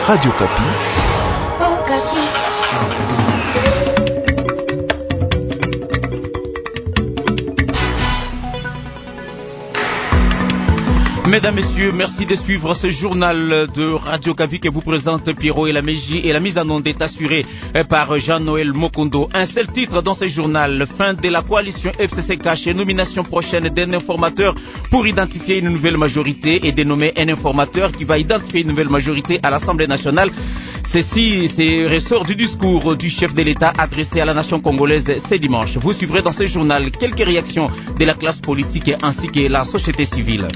Radio Kapi. Oh, Kapi. Mesdames, Messieurs, merci de suivre ce journal de Radio Kapi que vous présente Pierrot et la mise en onde est assurée par Jean-Noël Mokondo. Un seul titre dans ce journal, fin de la coalition FCC cache, nomination prochaine d'un informateur pour identifier une nouvelle majorité et dénommer un informateur qui va identifier une nouvelle majorité à l'Assemblée nationale. Ceci, c'est ressort du discours du chef de l'État adressé à la nation congolaise ce dimanche. Vous suivrez dans ce journal quelques réactions de la classe politique ainsi que la société civile.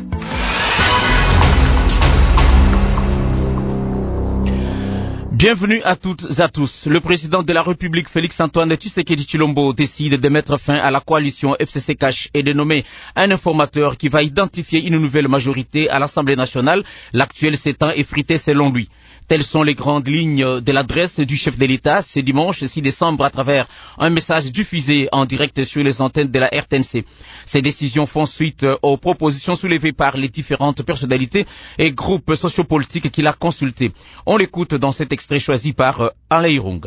Bienvenue à toutes et à tous. Le président de la République, Félix-Antoine Tshisekedi Tshilombo, décide de mettre fin à la coalition FCC cache et de nommer un informateur qui va identifier une nouvelle majorité à l'Assemblée nationale. L'actuel s'étant effrité selon lui. Telles sont les grandes lignes de l'adresse du chef de l'État ce dimanche 6 décembre à travers un message diffusé en direct sur les antennes de la RTNC. Ces décisions font suite aux propositions soulevées par les différentes personnalités et groupes sociopolitiques qu'il a consultés. On l'écoute dans cet extrait choisi par Alain Irung.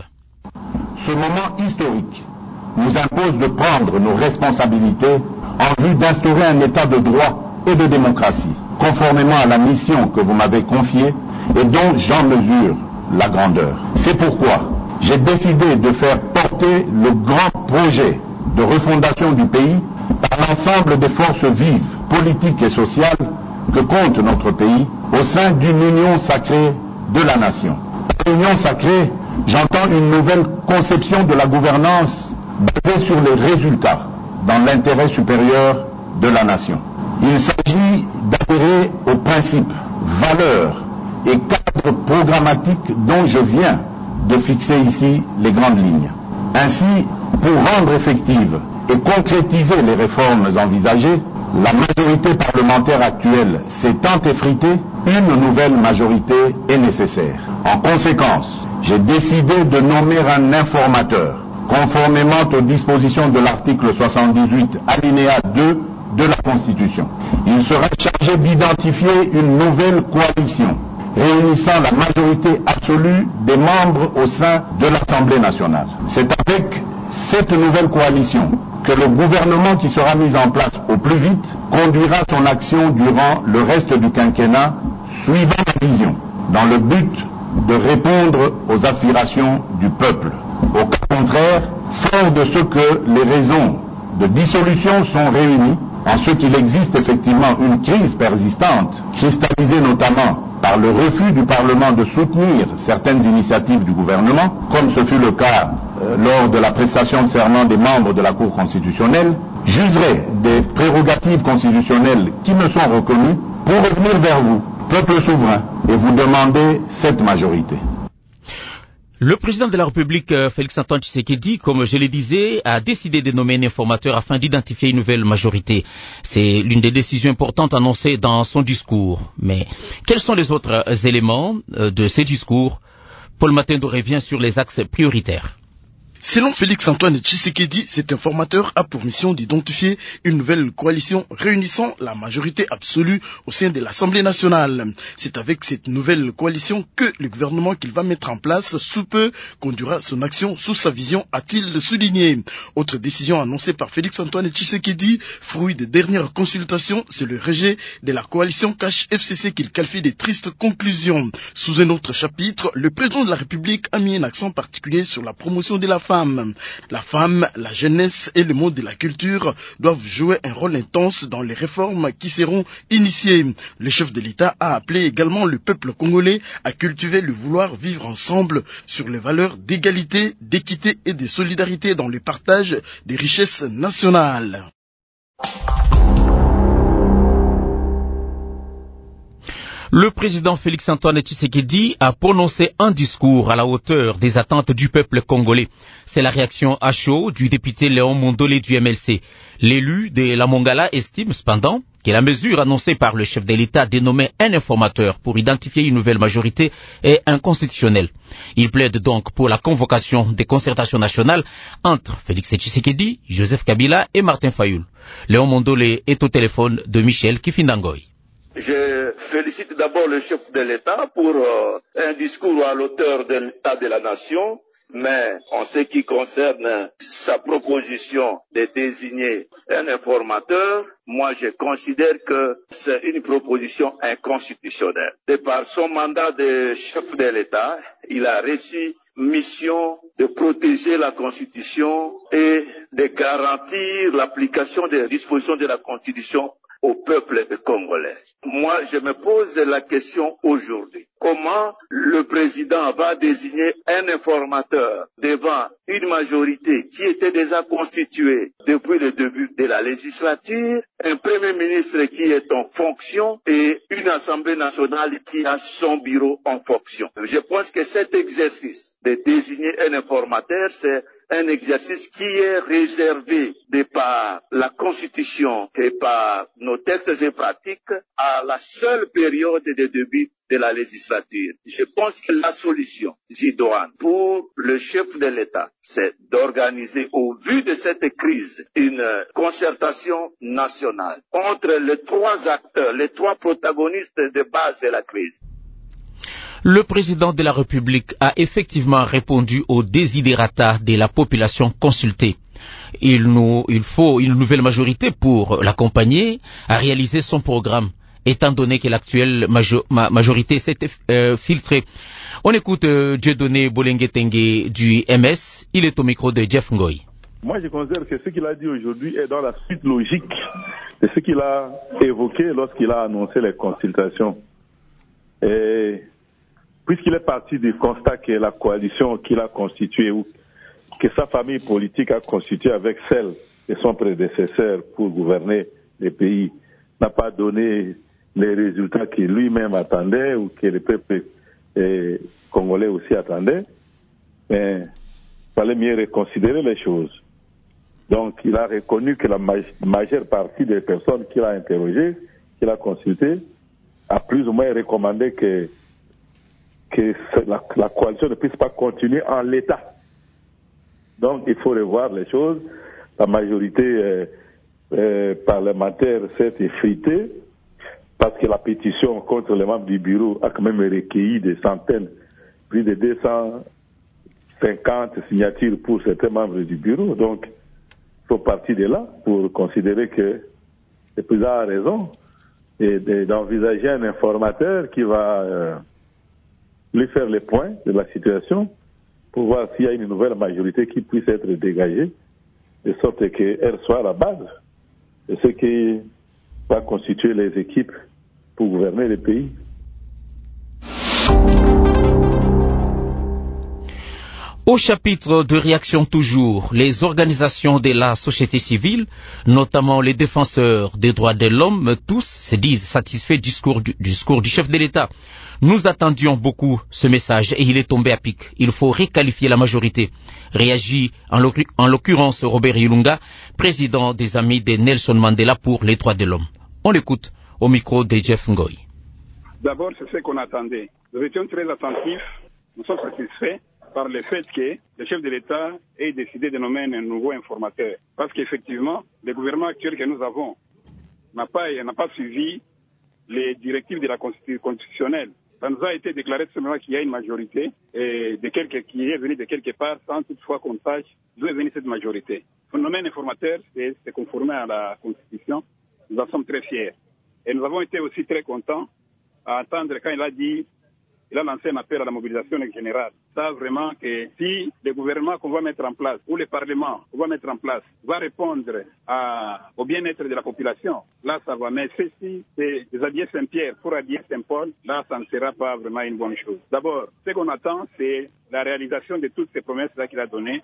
Ce moment historique nous impose de prendre nos responsabilités en vue d'instaurer un état de droit et de démocratie, conformément à la mission que vous m'avez confiée et dont j'en mesure la grandeur. C'est pourquoi j'ai décidé de faire porter le grand projet de refondation du pays par l'ensemble des forces vives, politiques et sociales que compte notre pays au sein d'une union sacrée de la nation. Par union sacrée, j'entends une nouvelle conception de la gouvernance basée sur les résultats dans l'intérêt supérieur de la nation. Il s'agit d'adhérer aux principes, valeurs et cadres programmatiques dont je viens de fixer ici les grandes lignes. Ainsi, pour rendre effectives et concrétiser les réformes envisagées, la majorité parlementaire actuelle s'étant effritée, une nouvelle majorité est nécessaire. En conséquence, j'ai décidé de nommer un informateur, conformément aux dispositions de l'article 78, alinéa 2 de la Constitution. Il sera chargé d'identifier une nouvelle coalition réunissant la majorité absolue des membres au sein de l'Assemblée nationale. C'est avec cette nouvelle coalition que le gouvernement qui sera mis en place au plus vite conduira son action durant le reste du quinquennat, suivant ma vision, dans le but de répondre aux aspirations du peuple. Au cas contraire, fort de ce que les raisons de dissolution sont réunies, en ce qu'il existe effectivement une crise persistante, cristallisée notamment par le refus du Parlement de soutenir certaines initiatives du gouvernement, comme ce fut le cas lors de la prestation de serment des membres de la Cour constitutionnelle, j'userai des prérogatives constitutionnelles qui me sont reconnues pour revenir vers vous, peuple souverain, et vous demander cette majorité. Le président de la République, Félix-Antoine Tshisekedi, comme je le disais, a décidé de nommer un informateur afin d'identifier une nouvelle majorité. C'est l'une des décisions importantes annoncées dans son discours. Mais quels sont les autres éléments de ces discours? Paul Matendo revient sur les axes prioritaires. Selon Félix-Antoine Tshisekedi, cet informateur a pour mission d'identifier une nouvelle coalition réunissant la majorité absolue au sein de l'Assemblée nationale. C'est avec cette nouvelle coalition que le gouvernement qu'il va mettre en place sous peu conduira son action sous sa vision, a-t-il souligné. Autre décision annoncée par Félix-Antoine Tshisekedi, fruit des dernières consultations, c'est le rejet de la coalition cache FCC qu'il qualifie de tristes conclusions. Sous un autre chapitre, le président de la République a mis un accent particulier sur la promotion de la femme. La femme, la jeunesse et le monde de la culture doivent jouer un rôle intense dans les réformes qui seront initiées. Le chef de l'État a appelé également le peuple congolais à cultiver le vouloir vivre ensemble sur les valeurs d'égalité, d'équité et de solidarité dans le partage des richesses nationales. Le président Félix-Antoine Tshisekedi a prononcé un discours à la hauteur des attentes du peuple congolais. C'est la réaction à chaud du député Léon Mondolé du MLC. L'élu de la Mongala estime cependant que la mesure annoncée par le chef de l'État de nommer un informateur pour identifier une nouvelle majorité est inconstitutionnelle. Il plaide donc pour la convocation des concertations nationales entre Félix Tshisekedi, Joseph Kabila et Martin Fayoul. Léon Mondolé est au téléphone de Michel Kifindangoy. Je félicite d'abord le chef de l'État pour un discours à l'auteur de l'État de la nation, mais en ce qui concerne sa proposition de désigner un informateur, moi je considère que c'est une proposition inconstitutionnelle. De par son mandat de chef de l'État, il a reçu mission de protéger la Constitution et de garantir l'application des dispositions de la Constitution au peuple congolais. Moi, je me pose la question aujourd'hui. Comment le président va désigner un informateur devant une majorité qui était déjà constituée depuis le début de la législature, un premier ministre qui est en fonction et une assemblée nationale qui a son bureau en fonction. Je pense que cet exercice de désigner un informateur, c'est un exercice qui est réservé de par la Constitution et par nos textes et pratiques à la seule période de début de la législature. Je pense que la solution idoine pour le chef de l'État, c'est d'organiser, au vu de cette crise, une concertation nationale entre les trois acteurs, les trois protagonistes de base de la crise. Le président de la République a effectivement répondu aux desiderata de la population consultée. Il faut une nouvelle majorité pour l'accompagner à réaliser son programme, étant donné que l'actuelle majorité s'est filtrée. On écoute Dieudonné Bolengue-Tengue du MS. Il est au micro de Jeff Ngoy. Moi, je considère que ce qu'il a dit aujourd'hui est dans la suite logique de ce qu'il a évoqué lorsqu'il a annoncé les consultations. Et puisqu'il est parti du constat que la coalition qu'il a constituée ou que sa famille politique a constituée avec celle de son prédécesseur pour gouverner les pays n'a pas donné les résultats qu'il lui-même attendait ou que le peuple congolais aussi attendait, mais il fallait mieux reconsidérer les choses. Donc il a reconnu que la majeure partie des personnes qu'il a interrogées, qu'il a consultées, a plus ou moins recommandé que la coalition ne puisse pas continuer en l'état. Donc il faut revoir les choses. La majorité parlementaire s'est effritée parce que la pétition contre les membres du bureau a quand même recueilli des centaines, plus de 250 signatures pour certains membres du bureau. Donc il faut partir de là pour considérer que le président a raison et d'envisager un informateur qui va lui faire les points de la situation pour voir s'il y a une nouvelle majorité qui puisse être dégagée, de sorte qu'elle soit à la base de ce qui va constituer les équipes pour gouverner le pays. Au chapitre de réaction toujours, les organisations de la société civile, notamment les défenseurs des droits de l'homme, tous se disent satisfaits du discours du chef de l'État. Nous attendions beaucoup ce message et il est tombé à pic. Il faut requalifier la majorité. Réagit en l'occurrence Robert Ilunga, président des Amis de Nelson Mandela pour les droits de l'homme. On l'écoute au micro de Jeff Ngoy. D'abord, c'est ce qu'on attendait. Nous étions très attentifs, nous sommes satisfaits par le fait que le chef de l'État ait décidé de nommer un nouveau informateur. Parce qu'effectivement, le gouvernement actuel que nous avons n'a pas suivi les directives de la constitutionnelle. Ça nous a été déclaré seulement qu'il y a une majorité qui est venue de quelque part sans toutefois qu'on sache d'où est venue cette majorité. Pour nommer un informateur, c'est conformer à la Constitution. Nous en sommes très fiers. Et nous avons été aussi très contents à entendre quand il a lancé un appel à la mobilisation générale. Ça vraiment que si le gouvernement qu'on va mettre en place ou le parlement qu'on va mettre en place va répondre au bien-être de la population, là ça va. Mais si c'est déshabiller Saint-Pierre pour habiller Saint-Paul, là ça ne sera pas vraiment une bonne chose. D'abord, ce qu'on attend, c'est la réalisation de toutes ces promesses-là qu'il a données.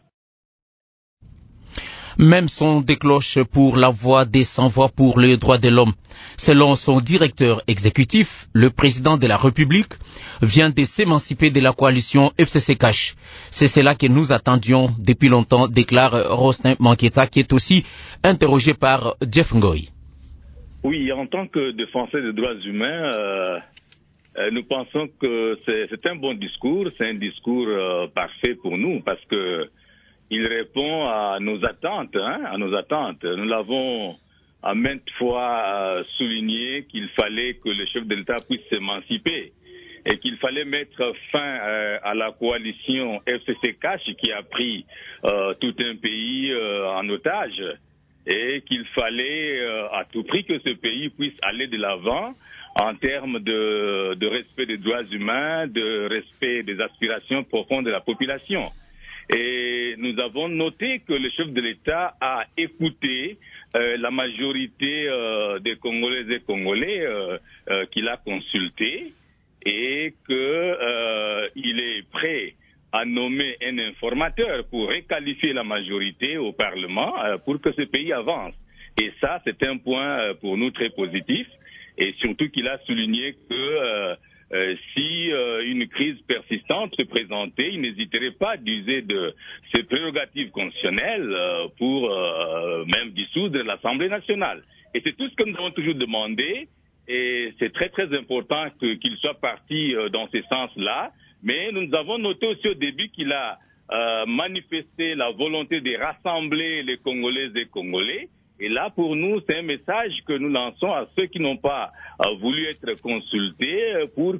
Même son décloche pour la voix des sans-voix pour les droits de l'homme. Selon son directeur exécutif, le président de la République vient de s'émanciper de la coalition FCC-Cash. C'est cela que nous attendions depuis longtemps, déclare Rostin Manqueta, qui est aussi interrogé par Jeff Ngoy. Oui, en tant que défenseur des droits humains, nous pensons que c'est un bon discours, c'est un discours parfait pour nous, parce que il répond à nos attentes, Nous l'avons a maintes fois souligné qu'il fallait que le chef de l'État puisse s'émanciper et qu'il fallait mettre fin à la coalition FCC-Cash qui a pris tout un pays en otage et qu'il fallait à tout prix que ce pays puisse aller de l'avant en termes de respect des droits humains, de respect des aspirations profondes de la population. Et nous avons noté que le chef de l'État a écouté la majorité des Congolaises et Congolais qu'il a consultés et qu'il est prêt à nommer un informateur pour requalifier la majorité au Parlement pour que ce pays avance. Et ça, c'est un point pour nous très positif. Et surtout qu'il a souligné que si une crise persistante se présentait, il n'hésiterait pas d'user de ses prérogatives constitutionnelles pour même dissoudre l'Assemblée nationale. Et c'est tout ce que nous avons toujours demandé. Et c'est très très important qu'il soit parti dans ce sens-là. Mais nous avons noté aussi au début qu'il a manifesté la volonté de rassembler les Congolaises et Congolais. Et là, pour nous, c'est un message que nous lançons à ceux qui n'ont pas voulu être consultés pour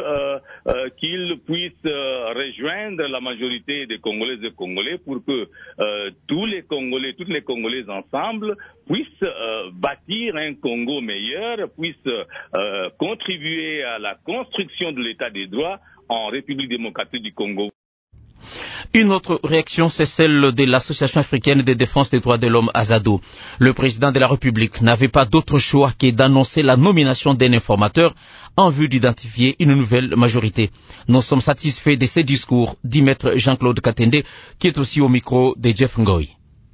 qu'ils puissent rejoindre la majorité des Congolaises et Congolais pour que tous les Congolais, toutes les Congolaises ensemble puissent bâtir un Congo meilleur, puissent contribuer à la construction de l'état des droits en République démocratique du Congo. Une autre réaction, c'est celle de l'Association africaine de défense des droits de l'homme, Azado. Le président de la République n'avait pas d'autre choix que d'annoncer la nomination d'un informateur en vue d'identifier une nouvelle majorité. Nous sommes satisfaits de ces discours, dit maître Jean-Claude Katende, qui est aussi au micro de Jeff Ngoy.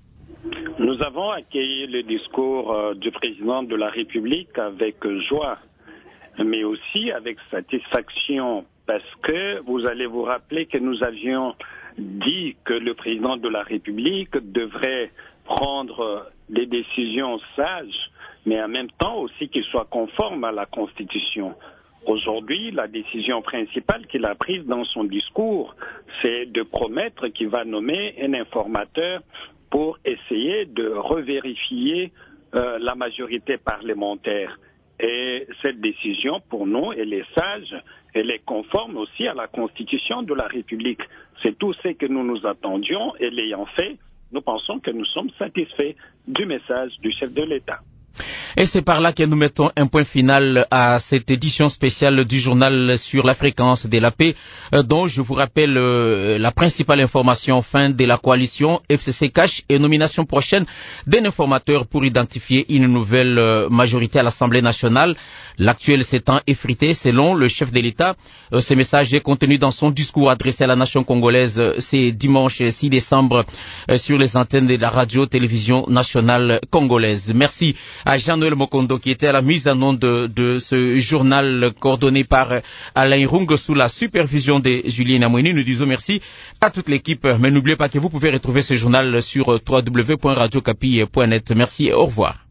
Nous avons accueilli le discours du président de la République avec joie, mais aussi avec satisfaction, parce que vous allez vous rappeler que nous avions dit que le président de la République devrait prendre des décisions sages, mais en même temps aussi qu'il soit conforme à la Constitution. Aujourd'hui, la décision principale qu'il a prise dans son discours, c'est de promettre qu'il va nommer un informateur pour essayer de revérifier la majorité parlementaire. Et cette décision, pour nous, elle est sage, elle est conforme aussi à la Constitution de la République. C'est tout ce que nous nous attendions et l'ayant fait, nous pensons que nous sommes satisfaits du message du chef de l'État. Et c'est par là que nous mettons un point final à cette édition spéciale du journal sur la fréquence de la paix, dont je vous rappelle la principale information: fin de la coalition FCC-Cash et nomination prochaine d'un informateur pour identifier une nouvelle majorité à l'Assemblée nationale. L'actuel s'étant effrité selon le chef de l'État. Ce message est contenu dans son discours adressé à la nation congolaise ce dimanche 6 décembre sur les antennes de la radio-télévision nationale congolaise. Merci à Jean-Noël Mokondo qui était à la mise en onde de ce journal coordonné par Alain Rung sous la supervision de Julien Amouini. Nous disons merci à toute l'équipe, mais n'oubliez pas que vous pouvez retrouver ce journal sur www.radiocapi.net. Merci et au revoir.